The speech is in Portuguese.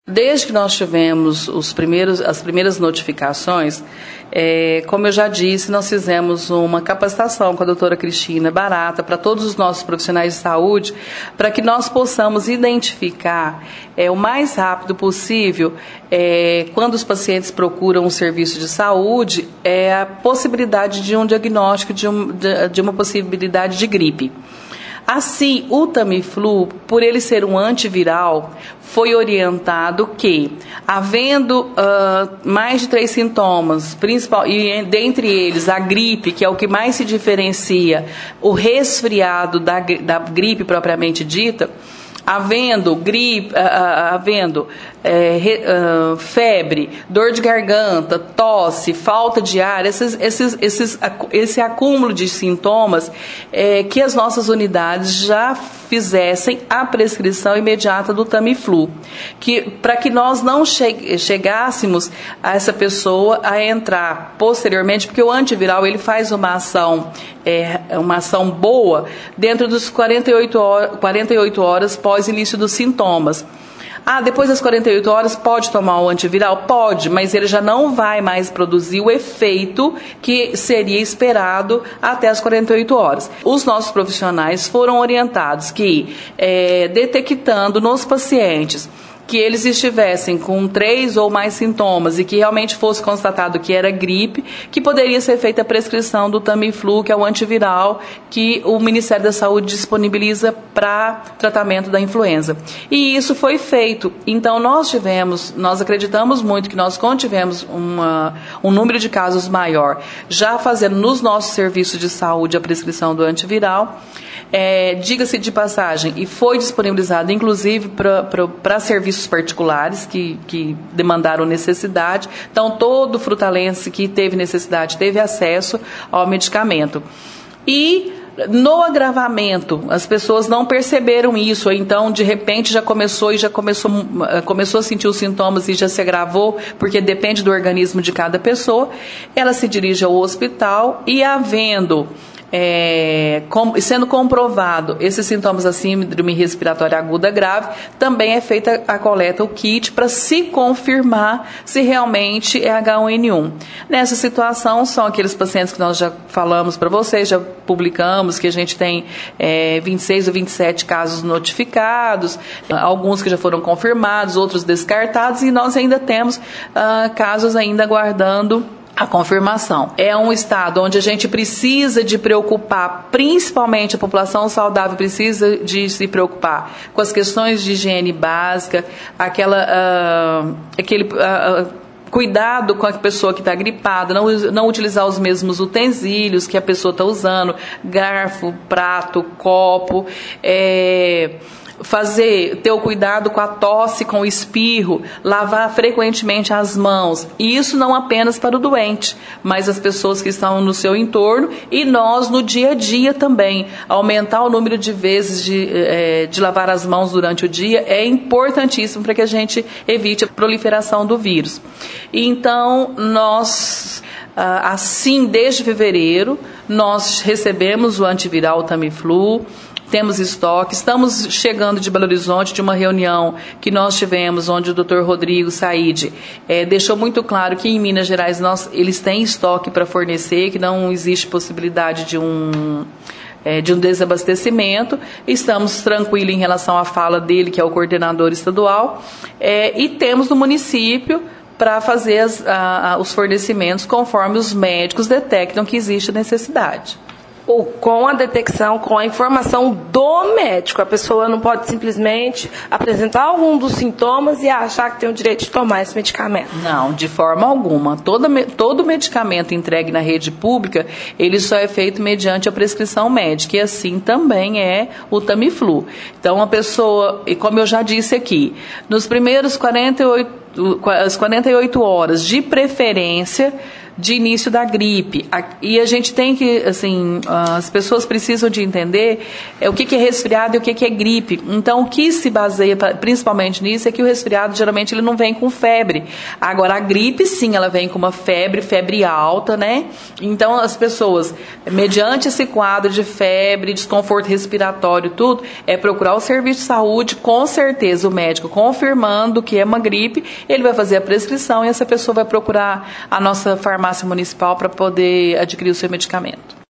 Desde que nós tivemos as primeiras notificações, como eu já disse, nós fizemos uma capacitação com a doutora Cristina Barata para todos os nossos profissionais de saúde, para que nós possamos identificar o mais rápido possível, quando os pacientes procuram um serviço de saúde, a possibilidade de um diagnóstico de uma possibilidade de gripe. Assim, o Tamiflu, por ele ser um antiviral, foi orientado que, havendo mais de 3 sintomas, e dentre eles a gripe, que é o que mais se diferencia, o resfriado da gripe propriamente dita, havendo febre, dor de garganta, tosse, falta de ar, esse acúmulo de sintomas, que as nossas unidades já fizessem a prescrição imediata do Tamiflu, para que nós não chegássemos a essa pessoa a entrar posteriormente, porque o antiviral ele faz uma ação boa dentro dos 48 horas pós início dos sintomas. Depois das 48 horas pode tomar o antiviral? Pode, mas ele já não vai mais produzir o efeito que seria esperado até as 48 horas. Os nossos profissionais foram orientados que, detectando nos pacientes que eles estivessem com 3 ou mais sintomas e que realmente fosse constatado que era gripe, que poderia ser feita a prescrição do Tamiflu, que é o antiviral que o Ministério da Saúde disponibiliza para tratamento da influenza. E isso foi feito. Então, nós acreditamos muito que nós contivemos um número de casos maior, já fazendo nos nossos serviços de saúde a prescrição do antiviral. Diga-se de passagem, e foi disponibilizado inclusive para serviços particulares que demandaram necessidade. Então, todo frutalense que teve necessidade teve acesso ao medicamento. E no agravamento, as pessoas não perceberam isso, ou então de repente começou a sentir os sintomas e já se agravou, porque depende do organismo de cada pessoa. Ela se dirige ao hospital e, sendo comprovado esses sintomas da síndrome respiratória aguda grave, também é feita a coleta, o kit, para se confirmar se realmente é H1N1. Nessa situação, são aqueles pacientes que nós já falamos para vocês, já publicamos, que a gente tem 26 ou 27 casos notificados, alguns que já foram confirmados, outros descartados, e nós ainda temos casos ainda aguardando a confirmação. É um estado onde a gente precisa de preocupar, principalmente a população saudável precisa de se preocupar com as questões de higiene básica, aquele cuidado com a pessoa que está gripada, não utilizar os mesmos utensílios que a pessoa está usando, garfo, prato, copo, ter o cuidado com a tosse, com o espirro, lavar frequentemente as mãos. E isso não apenas para o doente, mas as pessoas que estão no seu entorno e nós no dia a dia também. Aumentar o número de vezes de lavar as mãos durante o dia é importantíssimo para que a gente evite a proliferação do vírus. Então, nós, assim, desde fevereiro, nós recebemos o antiviral Tamiflu. Temos estoque, estamos chegando de Belo Horizonte de uma reunião que nós tivemos, onde o Dr. Rodrigo Said deixou muito claro que em Minas Gerais eles têm estoque para fornecer, que não existe possibilidade de um desabastecimento. Estamos tranquilos em relação à fala dele, que é o coordenador estadual, e temos no município para fazer os fornecimentos conforme os médicos detectam que existe necessidade. Ou com a detecção, com a informação do médico. A pessoa não pode simplesmente apresentar algum dos sintomas e achar que tem o direito de tomar esse medicamento. Não, de forma alguma. Todo medicamento entregue na rede pública, ele só é feito mediante a prescrição médica. E assim também é o Tamiflu. Então, a pessoa, e como eu já disse aqui, nos primeiros 48 horas, de preferência, de início da gripe. E a gente tem que, assim, as pessoas precisam de entender o que é resfriado e o que é gripe. Então, o que se baseia principalmente nisso é que o resfriado, geralmente, ele não vem com febre. Agora, a gripe, sim, ela vem com uma febre alta, né? Então, as pessoas, mediante esse quadro de febre, desconforto respiratório, tudo, é procurar o serviço de saúde, com certeza, o médico confirmando que é uma gripe, ele vai fazer a prescrição e essa pessoa vai procurar a nossa farmácia municipal para poder adquirir o seu medicamento.